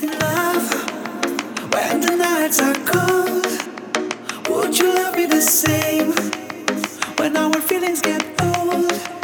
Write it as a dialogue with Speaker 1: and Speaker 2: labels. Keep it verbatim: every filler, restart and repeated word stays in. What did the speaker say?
Speaker 1: in love when the nights are cold. Would you love me the same when our feelings get old?